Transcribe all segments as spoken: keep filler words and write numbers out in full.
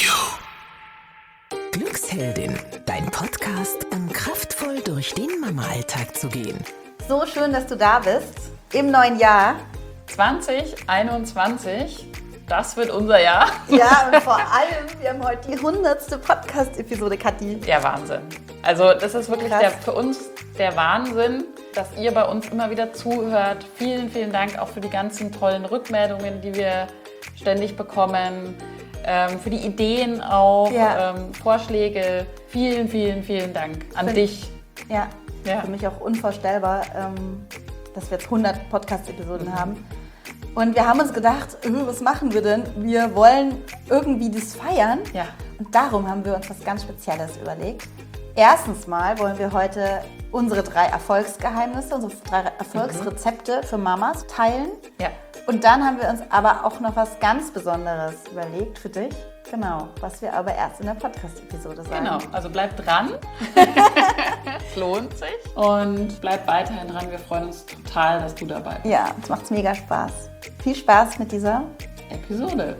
you. Glücksheldin, dein Podcast, um kraftvoll durch den Mama-Alltag zu gehen. So schön, dass du da bist im neuen Jahr. zwanzig einundzwanzig, das wird unser Jahr. Ja, und vor allem, wir haben heute die hundertste Podcast-Episode, Kathi. Der Wahnsinn. Also das ist wirklich Krass. der, für uns der Wahnsinn, dass ihr bei uns immer wieder zuhört. Vielen, vielen Dank auch für die ganzen tollen Rückmeldungen, die wir ständig bekommen. Ähm, für die Ideen auch, Ja. ähm, Vorschläge. Vielen, vielen, vielen Dank an Für- dich. Ja, Ja. für mich auch unvorstellbar, ähm, dass wir jetzt hundert Podcast-Episoden Mhm. haben. Und wir haben uns gedacht, äh, was machen wir denn? Wir wollen irgendwie das feiern. Ja. Und darum haben wir uns was ganz Spezielles überlegt. Erstens mal wollen wir heute unsere drei Erfolgsgeheimnisse, unsere drei Erfolgsrezepte für Mamas teilen. Ja. Und dann haben wir uns aber auch noch was ganz Besonderes überlegt für dich. Genau, was wir aber erst in der Podcast-Episode sagen. Genau, also bleibt dran. Es lohnt sich. Und bleibt weiterhin dran. Wir freuen uns total, dass du dabei bist. Ja, uns macht's mega Spaß. Viel Spaß mit dieser. Episode.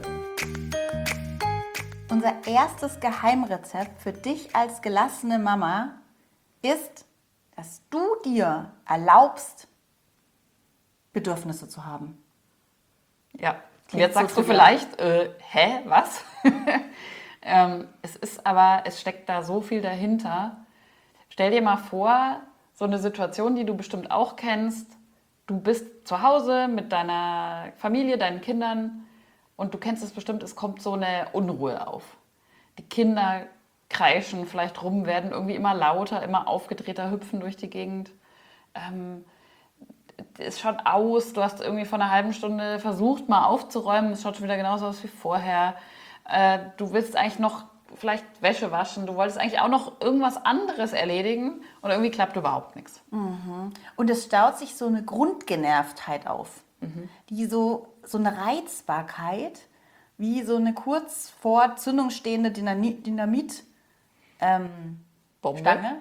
Unser erstes Geheimrezept für dich als gelassene Mama ist, dass du dir erlaubst, Bedürfnisse zu haben. Ja, Klingt jetzt sagst du so, ja. vielleicht, äh, hä, was? ähm, es ist aber, es steckt da so viel dahinter. Stell dir mal vor, so eine Situation, die du bestimmt auch kennst. Du bist zu Hause mit deiner Familie, deinen Kindern und du kennst es bestimmt, es kommt so eine Unruhe auf. Die Kinder kreischen vielleicht rum, werden irgendwie immer lauter, immer aufgedrehter, hüpfen durch die Gegend. Ähm, es schaut aus, du hast irgendwie vor einer halben Stunde versucht, mal aufzuräumen, es schaut schon wieder genauso aus wie vorher. Äh, du willst eigentlich noch vielleicht Wäsche waschen, du wolltest eigentlich auch noch irgendwas anderes erledigen und irgendwie klappt überhaupt nichts. Und es staut sich so eine Grundgenervtheit auf, die so, so eine Reizbarkeit, wie so eine kurz vor Zündung stehende Dynamit, Dynamit ähm, Bombe. Stange.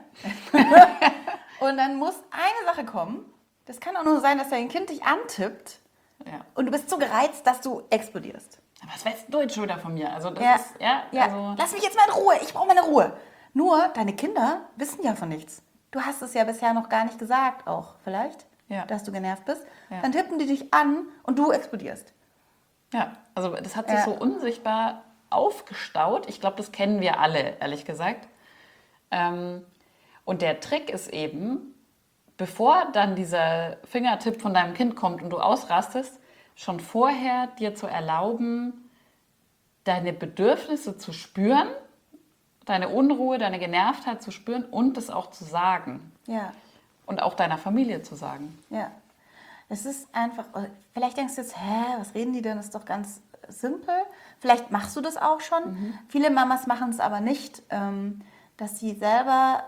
Und dann muss eine Sache kommen. Das kann auch nur sein, dass dein Kind dich antippt Ja. und du bist so gereizt, dass du explodierst. Aber was weißt du jetzt schon wieder von mir? Also das Ja, ist, ja, ja. also, Lass mich jetzt mal in Ruhe, ich brauche meine Ruhe. Nur, deine Kinder wissen ja von nichts. Du hast es ja bisher noch gar nicht gesagt, auch vielleicht, Ja. dass du genervt bist. Ja. Dann tippen die dich an und du explodierst. ja, also das hat sich Ja. so unsichtbar aufgestaut. Ich glaube, das kennen wir alle, ehrlich gesagt. Ähm, und der Trick ist eben, bevor dann dieser Fingertipp von deinem Kind kommt und du ausrastest, schon vorher dir zu erlauben, deine Bedürfnisse zu spüren, deine Unruhe, deine Genervtheit zu spüren und das auch zu sagen. Ja, Und auch deiner Familie zu sagen. ja. Es ist einfach, vielleicht denkst du jetzt, hä, was reden die denn? Das ist doch ganz simpel. Vielleicht machst du das auch schon. Mhm. Viele Mamas machen es aber nicht, ähm, dass sie selber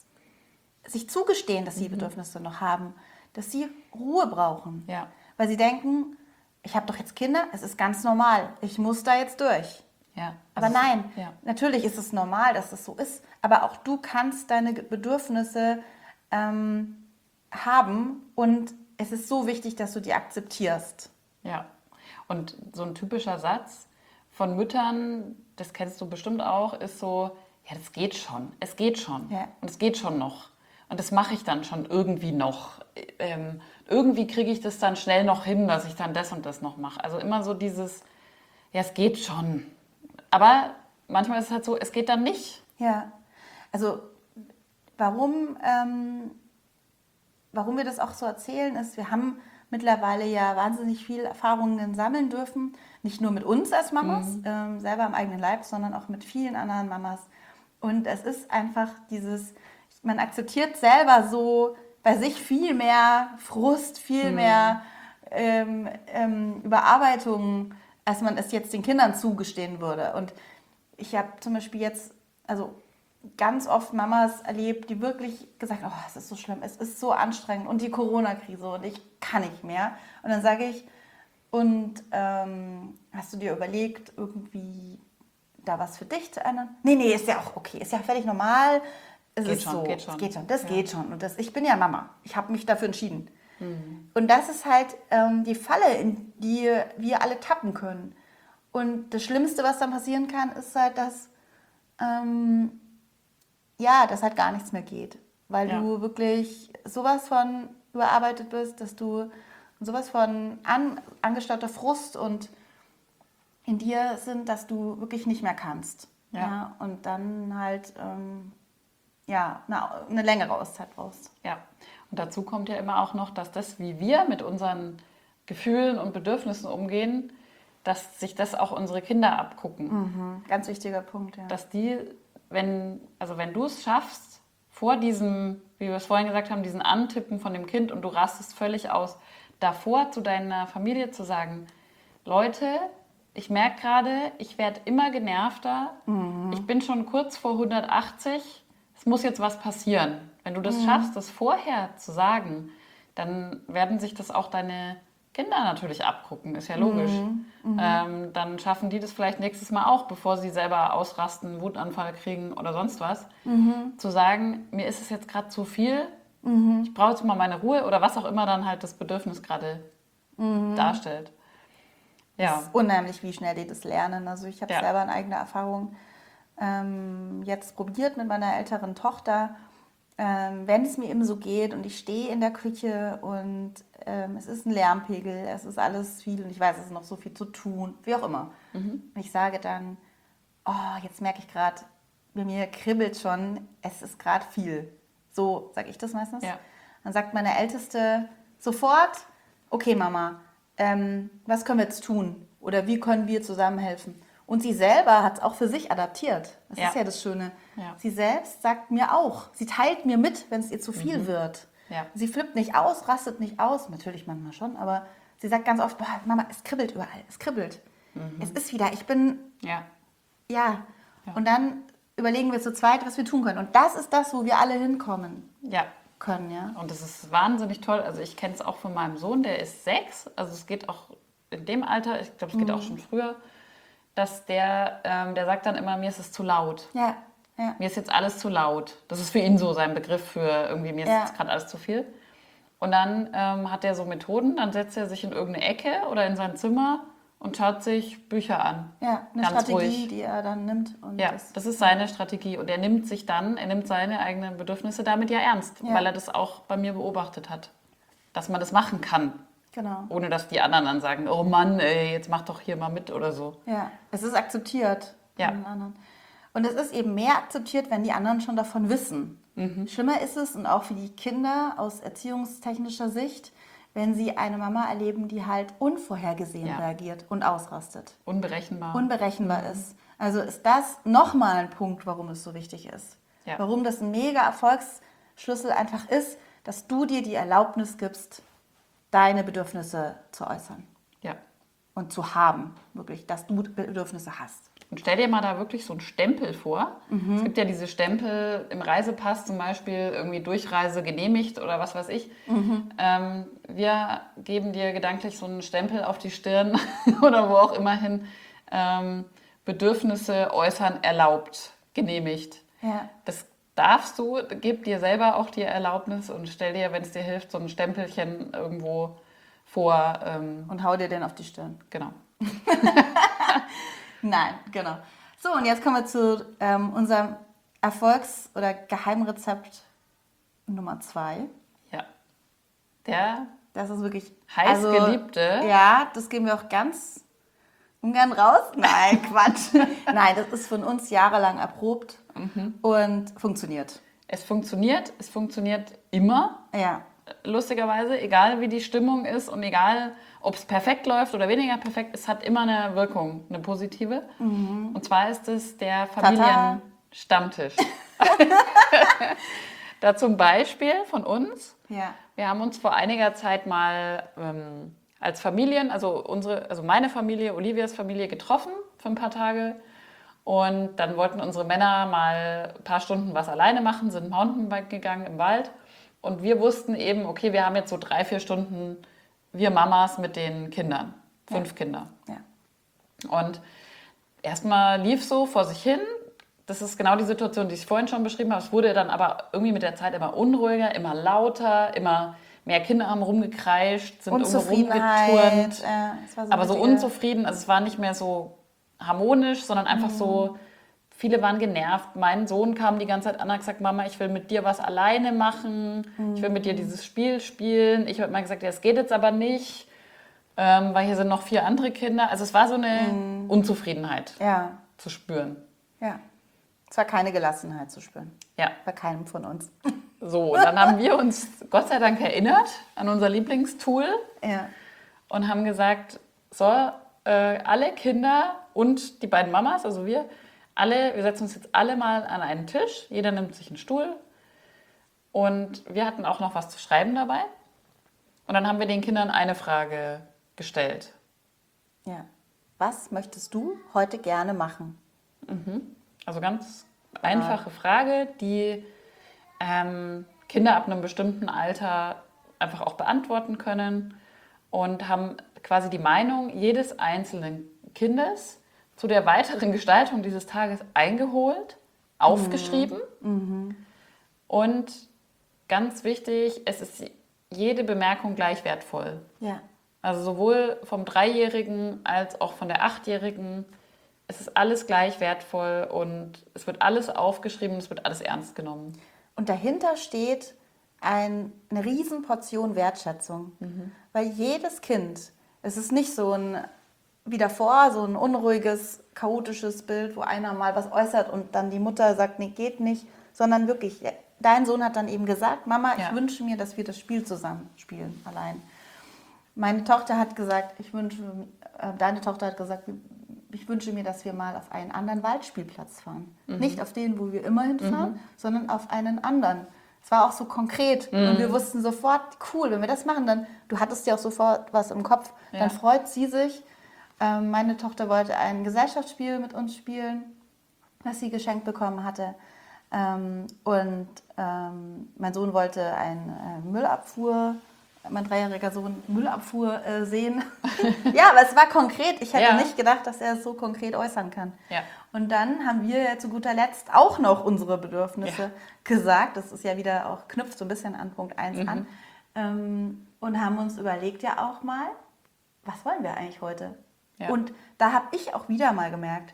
sich zugestehen, dass sie Bedürfnisse noch haben, dass sie Ruhe brauchen. Ja. Weil sie denken, ich habe doch jetzt Kinder, es ist ganz normal, ich muss da jetzt durch. Ja. Aber Also, nein, Ja. natürlich ist es normal, dass es so ist, aber auch du kannst deine Bedürfnisse ähm, haben und es ist so wichtig, dass du die akzeptierst. Ja, und so ein typischer Satz von Müttern, das kennst du bestimmt auch, ist so, ja, das geht schon, es geht schon Ja. und es geht schon noch und das mache ich dann schon irgendwie noch. Ähm, irgendwie kriege ich das dann schnell noch hin, dass ich dann das und das noch mache. Also immer so dieses, ja, es geht schon, aber manchmal ist es halt so, es geht dann nicht. Ja, also warum, ähm, warum wir das auch so erzählen, ist, wir haben mittlerweile ja wahnsinnig viel Erfahrungen sammeln dürfen. Nicht nur mit uns als Mamas, ähm, selber im eigenen Leib, sondern auch mit vielen anderen Mamas. Und es ist einfach dieses, man akzeptiert selber so bei sich viel mehr Frust, viel mehr ähm, ähm, Überarbeitung, als man es jetzt den Kindern zugestehen würde. Und ich habe zum Beispiel jetzt, also ganz oft Mamas erlebt, die wirklich gesagt haben, oh, es ist so schlimm, es ist so anstrengend und die Corona-Krise und ich kann nicht mehr. Und dann sage ich, und ähm, hast du dir überlegt, irgendwie da was für dich zu ändern? Nee, nee, ist ja auch okay, ist ja völlig normal. Es Geht ist schon, so, geht schon. es geht schon, das Ja. geht schon. Und das, ich bin ja Mama, ich habe mich dafür entschieden. Mhm. Und das ist halt ähm, die Falle, in die wir alle tappen können. Und das Schlimmste, was dann passieren kann, ist halt, dass, ähm, ja, dass halt gar nichts mehr geht. Weil Ja. du wirklich sowas von überarbeitet bist, dass du sowas von an, angestaute Frust und in dir sind, dass du wirklich nicht mehr kannst. Ja. Ja, und dann halt ähm, ja, eine, eine längere Auszeit brauchst. Ja, und dazu kommt ja immer auch noch, dass das, wie wir mit unseren Gefühlen und Bedürfnissen umgehen, dass sich das auch unsere Kinder abgucken. Mhm. Ganz wichtiger Punkt, ja. Dass die, wenn, also wenn du es schaffst, vor diesem, wie wir es vorhin gesagt haben, diesen Antippen von dem Kind und du rastest völlig aus, davor zu deiner Familie zu sagen, Leute, ich merke gerade, ich werde immer genervter, Mhm. ich bin schon kurz vor hundertachtzig, es muss jetzt was passieren. Wenn du das schaffst, das vorher zu sagen, dann werden sich das auch deine Kinder natürlich abgucken, ist ja logisch. Ähm, dann schaffen die das vielleicht nächstes Mal auch, bevor sie selber ausrasten, einen Wutanfall kriegen oder sonst was. Zu sagen, mir ist es jetzt gerade zu viel, ich brauche jetzt mal meine Ruhe oder was auch immer dann halt das Bedürfnis gerade darstellt. Ja, Es ist unheimlich, wie schnell die das lernen. Also ich habe Ja. selber eine eigene Erfahrung ähm, jetzt probiert mit meiner älteren Tochter. Ähm, wenn es mir eben so geht und ich stehe in der Küche und ähm, es ist ein Lärmpegel, es ist alles viel und ich weiß, es ist noch so viel zu tun, wie auch immer. Und ich sage dann, oh, jetzt merke ich gerade, bei mir kribbelt schon, es ist gerade viel. So sage ich das meistens. Ja. Dann sagt meine Älteste sofort, okay Mama, ähm, was können wir jetzt tun? Oder wie können wir zusammen helfen? Und sie selber hat es auch für sich adaptiert. Das Ja. ist ja das Schöne. Ja. Sie selbst sagt mir auch, sie teilt mir mit, wenn es ihr zu viel wird. Ja. Sie flippt nicht aus, rastet nicht aus, natürlich manchmal schon, aber sie sagt ganz oft, boah, Mama, es kribbelt überall, es kribbelt. Es ist wieder, ich bin, ja, ja. Ja. Und dann überlegen wir zu zweit, was wir tun können. Und das ist das, wo wir alle hinkommen ja. können, ja. Und das ist wahnsinnig toll. Also ich kenne es auch von meinem Sohn, der ist sechs. Also es geht auch in dem Alter, ich glaube, es geht auch schon früher, dass der, ähm, der sagt dann immer, mir ist es zu laut. Ja, ja. Mir ist jetzt alles zu laut. Das ist für ihn so sein Begriff für irgendwie, mir ist Ja. jetzt gerade alles zu viel. Und dann ähm, hat er so Methoden, dann setzt er sich in irgendeine Ecke oder in sein Zimmer und schaut sich Bücher an. Ja, eine Ganz Strategie, ruhig. die er dann nimmt. Und Ja, das, das ist seine Strategie. Und er nimmt sich dann, er nimmt seine eigenen Bedürfnisse damit ja ernst, Ja. weil er das auch bei mir beobachtet hat. Dass man das machen kann, genau. ohne dass die anderen dann sagen, oh Mann, ey, jetzt mach doch hier mal mit oder so. Ja, es ist akzeptiert Ja. von den anderen. Und es ist eben mehr akzeptiert, wenn die anderen schon davon wissen. Mhm. Schlimmer ist es, und auch für die Kinder aus erziehungstechnischer Sicht, wenn sie eine Mama erleben, die halt unvorhergesehen Ja. reagiert und ausrastet. Unberechenbar. Unberechenbar ist. Also ist das nochmal ein Punkt, warum es so wichtig ist. Ja. Warum das ein mega Erfolgsschlüssel einfach ist, dass du dir die Erlaubnis gibst, deine Bedürfnisse zu äußern Ja. und zu haben, wirklich, dass du Bedürfnisse hast. Und stell dir mal da wirklich so einen Stempel vor. Es gibt ja diese Stempel im Reisepass zum Beispiel, irgendwie Durchreise genehmigt oder was weiß ich. Ähm, wir geben dir gedanklich so einen Stempel auf die Stirn oder wo auch immer hin. Ähm, Bedürfnisse äußern erlaubt, genehmigt. Ja. Das darfst du, gib dir selber auch die Erlaubnis und stell dir, wenn es dir hilft, so ein Stempelchen irgendwo vor. Ähm, Und hau dir den auf die Stirn. genau. Nein, genau. So, und jetzt kommen wir zu ähm, unserem Erfolgs- oder Geheimrezept Nummer zwei. Ja. Der Das ist wirklich heiß Geliebte. Ja, das geben wir auch ganz ungern raus. Nein, Quatsch. Nein, das ist von uns jahrelang erprobt und funktioniert. Es funktioniert, es funktioniert immer, Ja, lustigerweise, egal wie die Stimmung ist und egal, ob es perfekt läuft oder weniger perfekt, es hat immer eine Wirkung, eine positive. Und zwar ist es der Familienstammtisch. Da zum Beispiel von uns. ja, Wir haben uns vor einiger Zeit mal ähm, als Familien, also unsere, also meine Familie, Olivias Familie getroffen für ein paar Tage. Und dann wollten unsere Männer mal ein paar Stunden was alleine machen, sind Mountainbike gegangen im Wald. Und wir wussten eben, okay, wir haben jetzt so drei, vier Stunden, wir Mamas mit den Kindern, fünf Kinder. ja. Und erstmal lief so vor sich hin. Das ist genau die Situation, die ich vorhin schon beschrieben habe. Es wurde dann aber irgendwie mit der Zeit immer unruhiger, immer lauter, immer mehr Kinder haben rumgekreischt, sind irgendwo Unzufriedenheit. rumgeturnt. Äh, es war so aber so richtige- unzufrieden, also es war nicht mehr so harmonisch, sondern einfach so, viele waren genervt. Mein Sohn kam die ganze Zeit an und hat gesagt, Mama, ich will mit dir was alleine machen, ich will mit dir dieses Spiel spielen. Ich habe immer gesagt, ja, das geht jetzt aber nicht, ähm, weil hier sind noch vier andere Kinder. Also es war so eine Unzufriedenheit Ja, zu spüren. ja. Es war keine Gelassenheit zu spüren. Ja. Bei keinem von uns. So, und dann haben wir uns Gott sei Dank erinnert an unser Lieblingstool Ja. und haben gesagt, so, äh, alle Kinder und die beiden Mamas, also wir, alle, wir setzen uns jetzt alle mal an einen Tisch, jeder nimmt sich einen Stuhl und wir hatten auch noch was zu schreiben dabei. Und dann haben wir den Kindern eine Frage gestellt. Ja. Was möchtest du heute gerne machen? Also ganz einfache Frage, die ähm, Kinder ab einem bestimmten Alter einfach auch beantworten können und haben quasi die Meinung jedes einzelnen Kindes zu der weiteren Gestaltung dieses Tages eingeholt, aufgeschrieben. Und ganz wichtig, es ist jede Bemerkung gleich wertvoll. Ja. Also sowohl vom Dreijährigen als auch von der Achtjährigen. Es ist alles gleich wertvoll und es wird alles aufgeschrieben, es wird alles ernst genommen. Und dahinter steht ein, eine Riesenportion Wertschätzung. Weil jedes Kind, es ist nicht so ein, wie davor, so ein unruhiges, chaotisches Bild, wo einer mal was äußert und dann die Mutter sagt, nee, geht nicht, sondern wirklich, dein Sohn hat dann eben gesagt, Mama, Ja. ich wünsche mir, dass wir das Spiel zusammen spielen, allein. Meine Tochter hat gesagt, ich wünsche, äh, deine Tochter hat gesagt, ich wünsche mir, dass wir mal auf einen anderen Waldspielplatz fahren. Nicht auf den, wo wir immer hinfahren, sondern auf einen anderen. Es war auch so konkret und wir wussten sofort, cool, wenn wir das machen, dann, du hattest ja auch sofort was im Kopf, Ja. dann freut sie sich. Ähm, meine Tochter wollte ein Gesellschaftsspiel mit uns spielen, was sie geschenkt bekommen hatte. Ähm, und ähm, mein Sohn wollte eine äh, Müllabfuhr, mein dreijähriger Sohn Müllabfuhr äh, sehen. Ja, aber es war konkret. Ich hätte Ja. nicht gedacht, dass er es so konkret äußern kann. Ja. Und dann haben wir ja zu guter Letzt auch noch unsere Bedürfnisse Ja. gesagt. Das ist ja wieder auch, knüpft so ein bisschen an Punkt eins Mhm. an. Ähm, und haben uns überlegt ja auch mal, was wollen wir eigentlich heute? Ja. Und da habe ich auch wieder mal gemerkt,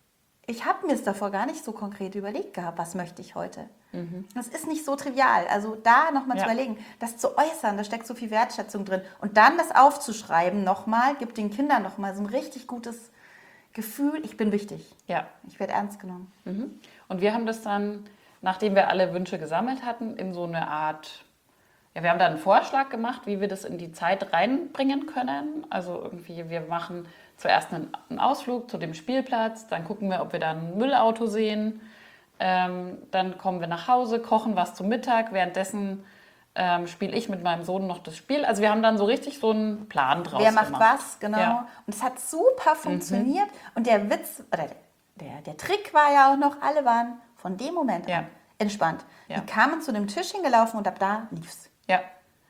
ich habe mir es davor gar nicht so konkret überlegt gehabt, was möchte ich heute. Das ist nicht so trivial. Also da nochmal Ja. zu überlegen, das zu äußern, da steckt so viel Wertschätzung drin. Und dann das aufzuschreiben nochmal, gibt den Kindern nochmal so ein richtig gutes Gefühl, ich bin wichtig, Ja. ich werde ernst genommen. Mhm. Und wir haben das dann, nachdem wir alle Wünsche gesammelt hatten, in so eine Art, ja, wir haben da einen Vorschlag gemacht, wie wir das in die Zeit reinbringen können. Also irgendwie, wir machen zuerst einen, einen Ausflug zu dem Spielplatz, dann gucken wir, ob wir da ein Müllauto sehen. Ähm, dann kommen wir nach Hause, kochen was zum Mittag. Währenddessen ähm, spiele ich mit meinem Sohn noch das Spiel. Also wir haben dann so richtig so einen Plan draus Wer macht gemacht. was, genau. Ja. Und es hat super funktioniert. Und der Witz, oder der, der Trick war ja auch noch, alle waren von dem Moment Ja. an entspannt. Ja. Die kamen zu dem Tisch hingelaufen und ab da lief's. Ja,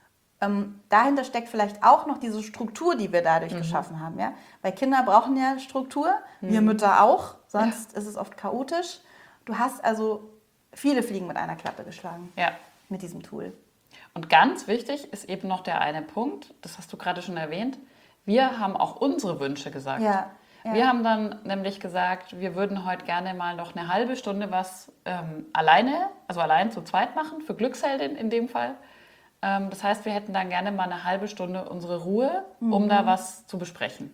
Ähm, dahinter steckt vielleicht auch noch diese Struktur, die wir dadurch geschaffen haben. Ja? Weil Kinder brauchen ja Struktur, wir Mütter auch, sonst ist es oft chaotisch. Du hast also viele Fliegen mit einer Klappe geschlagen ja. mit diesem Tool. Und ganz wichtig ist eben noch der eine Punkt, das hast du gerade schon erwähnt, wir haben auch unsere Wünsche gesagt. Ja, ja. Wir haben dann nämlich gesagt, wir würden heute gerne mal noch eine halbe Stunde was ähm, alleine, also allein zu zweit machen, für Glücksheldin in dem Fall. Ähm, das heißt, wir hätten dann gerne mal eine halbe Stunde unsere Ruhe, um da was zu besprechen.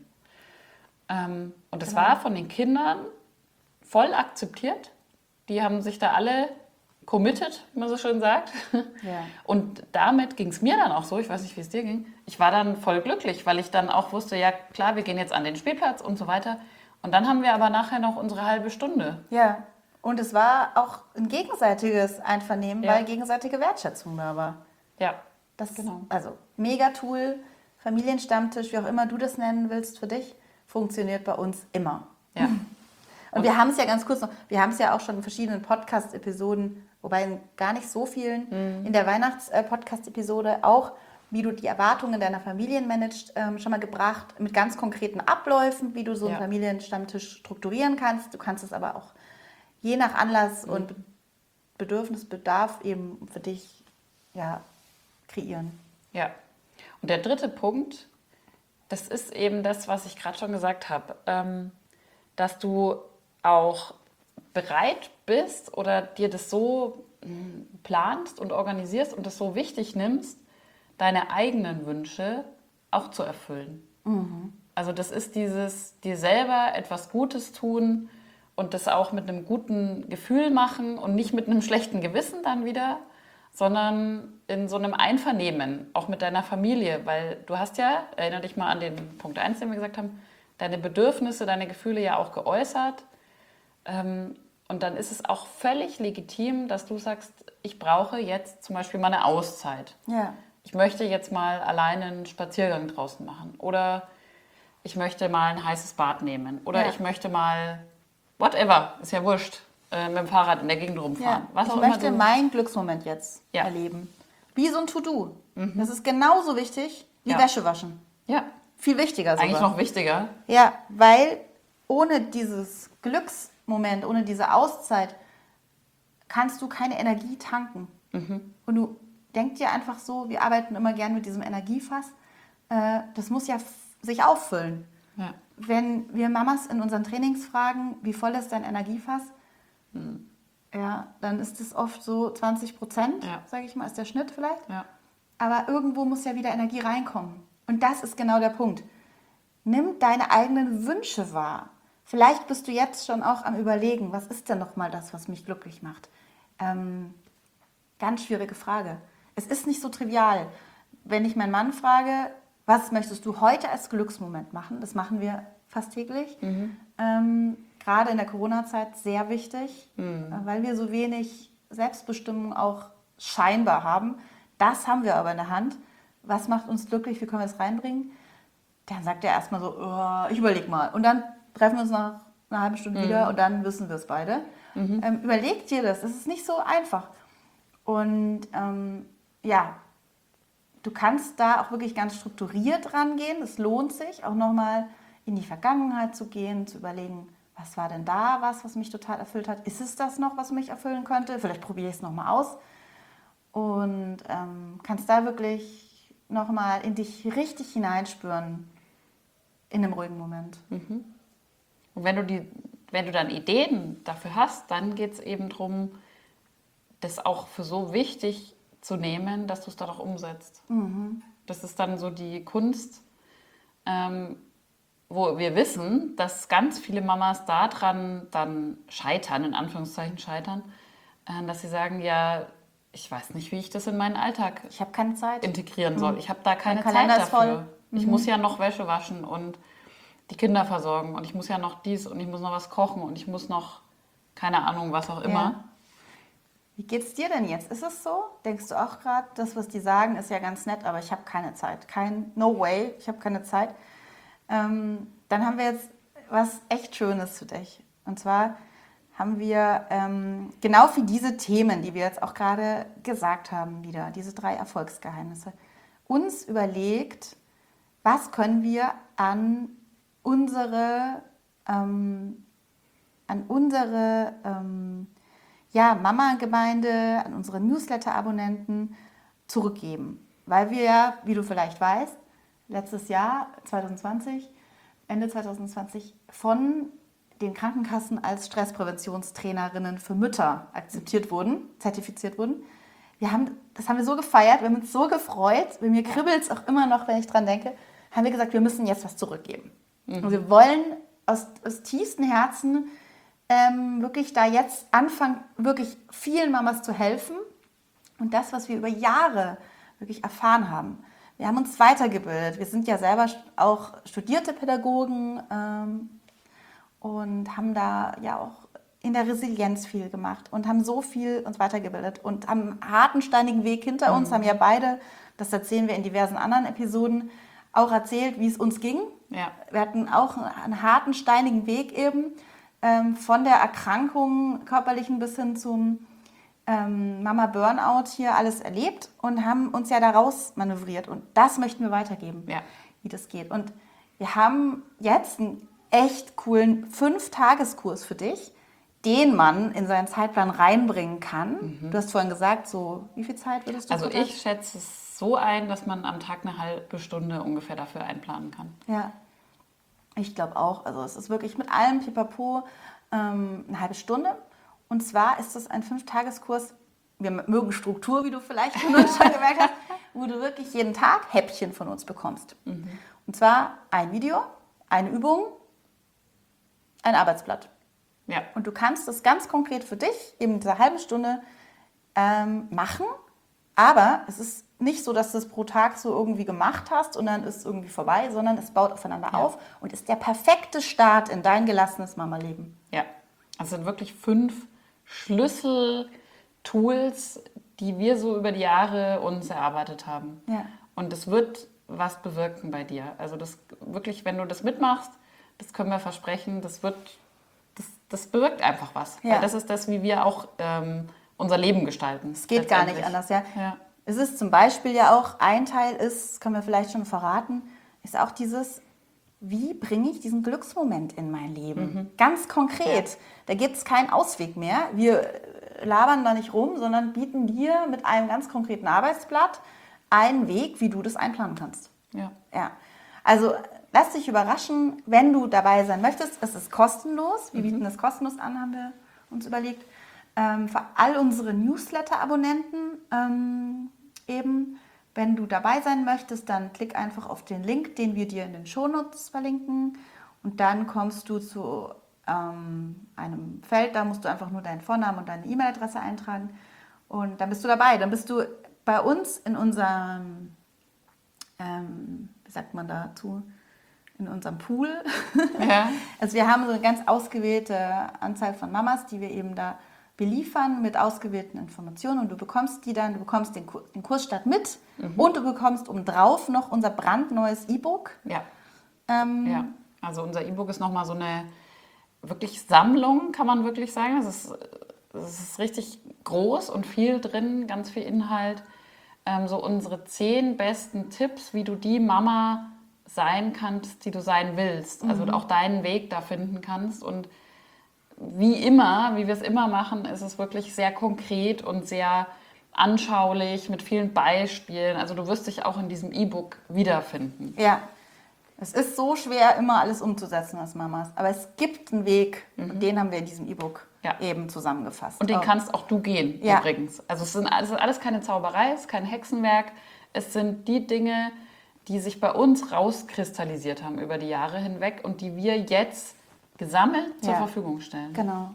Ähm, und das war von den Kindern voll akzeptiert. Die haben sich da alle committed, wie man so schön sagt. Ja. Und damit ging es mir dann auch so, ich weiß nicht, wie es dir ging, ich war dann voll glücklich, weil ich dann auch wusste, ja klar, wir gehen jetzt an den Spielplatz und so weiter. Und dann haben wir aber nachher noch unsere halbe Stunde. Ja, und es war auch ein gegenseitiges Einvernehmen, Ja. weil gegenseitige Wertschätzung da war. Ja, Das Genau. Also Megatool, Familienstammtisch, wie auch immer du das nennen willst für dich, funktioniert bei uns immer. ja, Und wir haben es ja ganz kurz noch, wir haben es ja auch schon in verschiedenen Podcast-Episoden, wobei in gar nicht so vielen, in der Weihnachts-Podcast-Episode auch, wie du die Erwartungen deiner Familien managst, ähm, schon mal gebracht, mit ganz konkreten Abläufen, wie du so einen Ja. Familienstammtisch strukturieren kannst. Du kannst es aber auch je nach Anlass und Be- Bedürfnis, Bedarf eben für dich ja, kreieren. ja. Und der dritte Punkt, das ist eben das, was ich gerade schon gesagt habe. Ähm, dass du auch bereit bist oder dir das so mh, planst und organisierst und das so wichtig nimmst, deine eigenen Wünsche auch zu erfüllen. Mhm. Also das ist dieses dir selber etwas Gutes tun und das auch mit einem guten Gefühl machen und nicht mit einem schlechten Gewissen dann wieder, sondern in so einem Einvernehmen, auch mit deiner Familie, weil du hast ja, erinnere dich mal an den Punkt eins, den wir gesagt haben, deine Bedürfnisse, deine Gefühle ja auch geäußert. Und dann ist es auch völlig legitim, dass du sagst, ich brauche jetzt zum Beispiel mal eine Auszeit. Ja. Ich möchte jetzt mal alleine einen Spaziergang draußen machen oder ich möchte mal ein heißes Bad nehmen oder Ja. ich möchte mal, whatever, ist ja wurscht, äh, mit dem Fahrrad in der Gegend rumfahren. Ja. Was Ich auch immer möchte du- meinen Glücksmoment jetzt Ja. erleben. Wie so ein To-Do. Das ist genauso wichtig wie Ja. Wäsche waschen. Ja, Viel wichtiger sogar. eigentlich noch wichtiger. Ja, weil ohne dieses Glücksmoment, ohne diese Auszeit, kannst du keine Energie tanken. Und du denk dir einfach so, wir arbeiten immer gern mit diesem Energiefass, äh, das muss ja f- sich auffüllen. Ja. Wenn wir Mamas in unseren Trainings fragen, wie voll ist dein Energiefass, ja, dann ist es oft so zwanzig Prozent, Ja. sage ich mal, ist der Schnitt vielleicht. Ja. Aber irgendwo muss ja wieder Energie reinkommen. Und das ist genau der Punkt. Nimm deine eigenen Wünsche wahr. Vielleicht bist du jetzt schon auch am Überlegen, was ist denn nochmal das, was mich glücklich macht? Ähm, ganz schwierige Frage. Es ist nicht so trivial. Wenn ich meinen Mann frage, was möchtest du heute als Glücksmoment machen? Das machen wir fast täglich. Ähm, gerade in der Corona-Zeit sehr wichtig, äh, weil wir so wenig Selbstbestimmung auch scheinbar haben. Das haben wir aber in der Hand. Was macht uns glücklich? Wie können wir es reinbringen? Dann sagt er erstmal so, oh, ich überleg mal. Und dann treffen wir uns nach einer halben Stunde wieder und dann wissen wir es beide. Ähm, überleg dir das. Es ist nicht so einfach. Und ähm, ja, du kannst da auch wirklich ganz strukturiert rangehen. Es lohnt sich, auch nochmal in die Vergangenheit zu gehen, zu überlegen, was war denn da was, was mich total erfüllt hat? Ist es das noch, was mich erfüllen könnte? Vielleicht probiere ich es nochmal aus. Und ähm, kannst da wirklich nochmal in dich richtig hineinspüren in einem ruhigen Moment. Und wenn du, die, wenn du dann Ideen dafür hast, dann geht es eben darum, das auch für so wichtig zu nehmen, dass du es dann auch umsetzt. Das ist dann so die Kunst, ähm, wo wir wissen, dass ganz viele Mamas daran dann scheitern, in Anführungszeichen scheitern, äh, dass sie sagen, ja, ich weiß nicht, wie ich das in meinen Alltag Ich habe keine Zeit. integrieren soll. Ich habe da keine Mein Zeit Kalender ist dafür. voll. Ich muss ja noch Wäsche waschen und die Kinder versorgen und ich muss ja noch dies und ich muss noch was kochen und ich muss noch, keine Ahnung, was auch immer. Ja. Wie geht's dir denn jetzt? Ist es so? Denkst du auch gerade, das, was die sagen, ist ja ganz nett, aber ich habe keine Zeit. Kein, no way, ich habe keine Zeit. Ähm, dann haben wir jetzt was echt Schönes für dich. Und zwar haben wir ähm, genau für diese Themen, die wir jetzt auch gerade gesagt haben, wieder, diese drei Erfolgsgeheimnisse, uns überlegt, was können wir an unsere, ähm, an unsere ähm, ja, Mama-Gemeinde, an unsere Newsletter-Abonnenten zurückgeben. Weil wir ja, wie du vielleicht weißt, letztes Jahr, zwanzig zwanzig, Ende zwanzig zwanzig, von den Krankenkassen als Stresspräventionstrainerinnen für Mütter akzeptiert wurden, zertifiziert wurden. Wir haben, das haben wir so gefeiert, wir haben uns so gefreut, bei mir kribbelt es auch immer noch, wenn ich dran denke, haben wir gesagt, wir müssen jetzt was zurückgeben. Mhm. Und wir wollen aus, aus tiefstem Herzen ähm, wirklich da jetzt anfangen, wirklich vielen Mamas zu helfen. Und das, was wir über Jahre wirklich erfahren haben. Wir haben uns weitergebildet. Wir sind ja selber auch studierte Pädagogen ähm, und haben da ja auch in der Resilienz viel gemacht und haben so viel uns weitergebildet und haben einen harten, steinigen Weg hinter uns, haben ja beide, das erzählen wir in diversen anderen Episoden, auch erzählt, wie es uns ging. Ja. Wir hatten auch einen harten, steinigen Weg eben, ähm, von der Erkrankung körperlichen bis hin zum ähm, Mama Burnout hier alles erlebt und haben uns ja daraus manövriert. Und das möchten wir weitergeben, Ja. wie das geht. Und wir haben jetzt einen echt coolen Fünf-Tageskurs für dich, den man in seinen Zeitplan reinbringen kann. Du hast vorhin gesagt, so wie viel Zeit würdest du Also pro Tag? ich schätze es so ein, dass man am Tag eine halbe Stunde ungefähr dafür einplanen kann. Ja. Ich glaube auch. Also es ist wirklich mit allem Pipapo ähm, eine halbe Stunde. Und zwar ist es ein Fünf-Tageskurs. Wir mögen Struktur, wie du vielleicht von uns schon gemerkt hast, wo du wirklich jeden Tag Häppchen von uns bekommst. Mhm. Und zwar ein Video, eine Übung, ein Arbeitsblatt. Ja. Und du kannst das ganz konkret für dich eben in dieser halben Stunde ähm, machen. Aber es ist nicht so, dass du es pro Tag so irgendwie gemacht hast und dann ist es irgendwie vorbei, sondern es baut aufeinander ja. auf und ist der perfekte Start in dein gelassenes Mama-Leben. Ja, es sind wirklich fünf Schlüssel-Tools, die wir so über die Jahre uns erarbeitet haben. Ja. Und es wird was bewirken bei dir. Also das wirklich, wenn du das mitmachst, das können wir versprechen, das wird, das, das bewirkt einfach was. Ja. Weil das ist das, wie wir auch ähm, unser Leben gestalten. Es geht gar nicht anders, ja. ja. Es ist zum Beispiel ja auch, ein Teil ist, das können wir vielleicht schon verraten, ist auch dieses, wie bringe ich diesen Glücksmoment in mein Leben? Mhm. Ganz konkret. Ja. Da gibt es keinen Ausweg mehr. Wir labern da nicht rum, sondern bieten dir mit einem ganz konkreten Arbeitsblatt einen Weg, wie du das einplanen kannst. Ja. Ja. Also lass dich überraschen, wenn du dabei sein möchtest. Es ist kostenlos. Wir mhm. bieten das kostenlos an, haben wir uns überlegt. Ähm, für all unsere Newsletter-Abonnenten ähm, eben. Wenn du dabei sein möchtest, dann klick einfach auf den Link, den wir dir in den Shownotes verlinken. Und dann kommst du zu ähm, einem Feld, da musst du einfach nur deinen Vornamen und deine E-Mail-Adresse eintragen. Und dann bist du dabei. Dann bist du bei uns in unserem, ähm, wie sagt man dazu, in unserem Pool. Ja. Also wir haben so eine ganz ausgewählte Anzahl von Mamas, die wir eben da beliefern mit ausgewählten Informationen und du bekommst die dann, du bekommst den, Kur- den Kursstart mit mhm. und du bekommst obendrauf noch unser brandneues E-Book. Ja. Ähm, ja, also unser E-Book ist nochmal so eine wirklich Sammlung, kann man wirklich sagen. Es ist, es ist richtig groß und viel drin, ganz viel Inhalt. Ähm, so unsere zehn besten Tipps, wie du die Mama sein kannst, die du sein willst. Also Mhm. auch deinen Weg da finden kannst und wie immer, wie wir es immer machen, ist es wirklich sehr konkret und sehr anschaulich mit vielen Beispielen. Also du wirst dich auch in diesem E-Book wiederfinden. Ja, es ist so schwer, immer alles umzusetzen als Mamas. Aber es gibt einen Weg Mhm. und den haben wir in diesem E-Book Ja. eben zusammengefasst. Und den Oh. kannst auch du gehen, Ja. übrigens. Also es, sind, es ist alles keine Zauberei, es ist kein Hexenwerk. Es sind die Dinge, die sich bei uns rauskristallisiert haben über die Jahre hinweg und die wir jetzt gesammelt zur Ja. Verfügung stellen. Genau.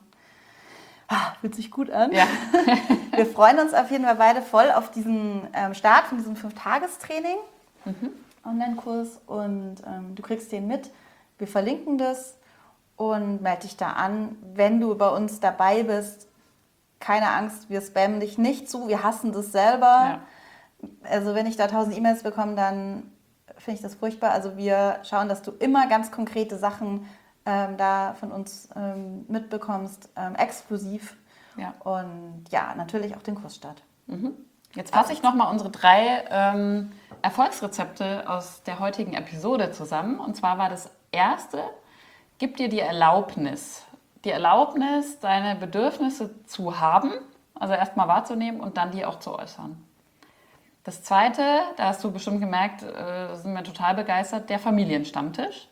Ah, fühlt sich gut an. Ja. Wir freuen uns auf jeden Fall beide voll auf diesen ähm, Start von diesem Fünf-Tagestraining, Mhm. Online-Kurs und ähm, du kriegst den mit. Wir verlinken das und melde dich da an. Wenn du bei uns dabei bist, keine Angst, wir spammen dich nicht zu, wir hassen das selber. Ja. Also wenn ich da tausend E-Mails bekomme, dann finde ich das furchtbar. Also wir schauen, dass du immer ganz konkrete Sachen ähm, da von uns ähm, mitbekommst, ähm, exklusiv. Ja. Und ja, natürlich auch den Kursstart. Mhm. Jetzt fasse ich nochmal unsere drei ähm, Erfolgsrezepte aus der heutigen Episode zusammen. Und zwar war das erste, gib dir die Erlaubnis. Die Erlaubnis, deine Bedürfnisse zu haben, also erstmal wahrzunehmen und dann die auch zu äußern. Das zweite, da hast du bestimmt gemerkt, äh, sind wir total begeistert, der Familienstammtisch.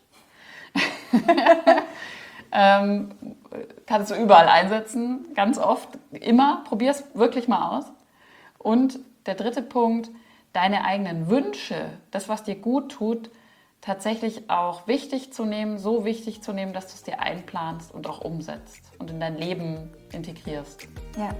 ähm, kannst du überall einsetzen, ganz oft, immer. Probier es wirklich mal aus. Und der dritte Punkt, deine eigenen Wünsche, das, was dir gut tut, tatsächlich auch wichtig zu nehmen, so wichtig zu nehmen, dass du es dir einplanst und auch umsetzt und in dein Leben integrierst. Ja.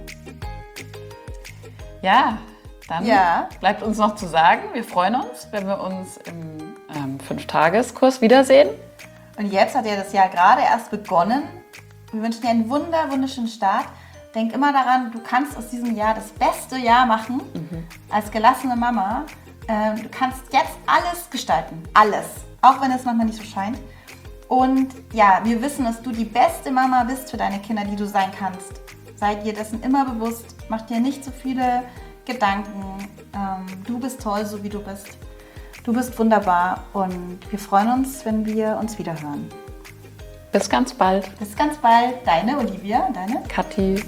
Ja, dann Ja. bleibt uns noch zu sagen, wir freuen uns, wenn wir uns im ähm, Fünf-Tageskurs wiedersehen. Und jetzt hat ja das Jahr gerade erst begonnen. Wir wünschen dir einen wunder, wunderschönen Start. Denk immer daran, du kannst aus diesem Jahr das beste Jahr machen als gelassene Mama. Ähm, du kannst jetzt alles gestalten. Alles. Auch wenn es manchmal nicht so scheint. Und ja, wir wissen, dass du die beste Mama bist für deine Kinder, die du sein kannst. Sei dir dessen immer bewusst. Mach dir nicht so viele Gedanken. Ähm, du bist toll, so wie du bist. Du bist wunderbar und wir freuen uns, wenn wir uns wieder hören. Bis ganz bald. Bis ganz bald. Deine Olivia, deine Kathi.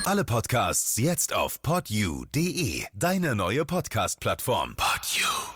Alle Podcasts jetzt auf podyou punkt de, deine neue Podcast-Plattform. Podyou.